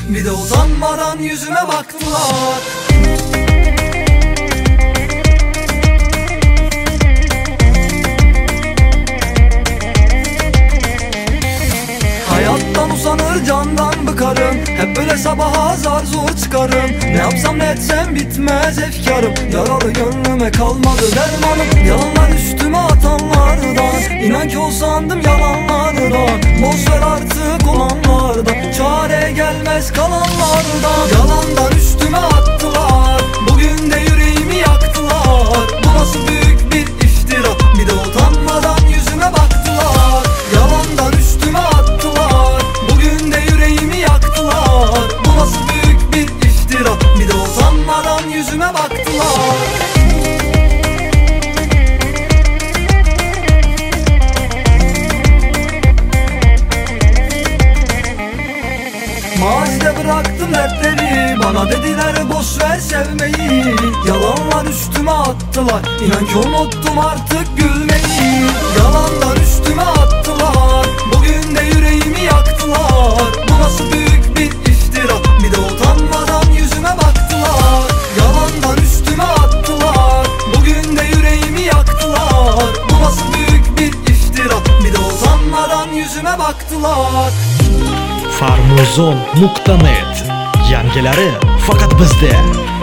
Bir de utanmadan yüzüme baktılar. Hayattan usanır, candan bıkarım. Hep böyle sabaha zar zor çıkarım. Ne yapsam ne etsem bitmez efkarım. Yaralı gönlüme kalmadı dermanım. Yalanlar üstüme atanlardan, İnan ki o sandım yalanlardan. Boş ver artık olanlardan, çare gelmez kalanlardan. Yalandan üstüme attılar, bugün de yüreğimi yaktılar. Bu nasıl büyük bir iftira, bir de utanmadan yüzüme baktılar. Yalandan üstüme attılar, bugün de yüreğimi yaktılar. Bu nasıl büyük bir iftira, bir de utanmadan yüzüme baktılar. Mazide bıraktım dertleri, bana dediler boş ver sevmeyi. Yalanlar üstüme attılar, İnan ki unuttum artık gülmeyi. Yalanlar üstüme attılar, bugün de yüreğimi yaktılar. Bu nasıl büyük bir iftira, bir de utanmadan yüzüme baktılar. Yalandan üstüme attılar, bugün de yüreğimi yaktılar. Bu nasıl büyük bir iftira, bir de utanmadan yüzüme baktılar. Farmuzon.net, yangilari faqat bizda.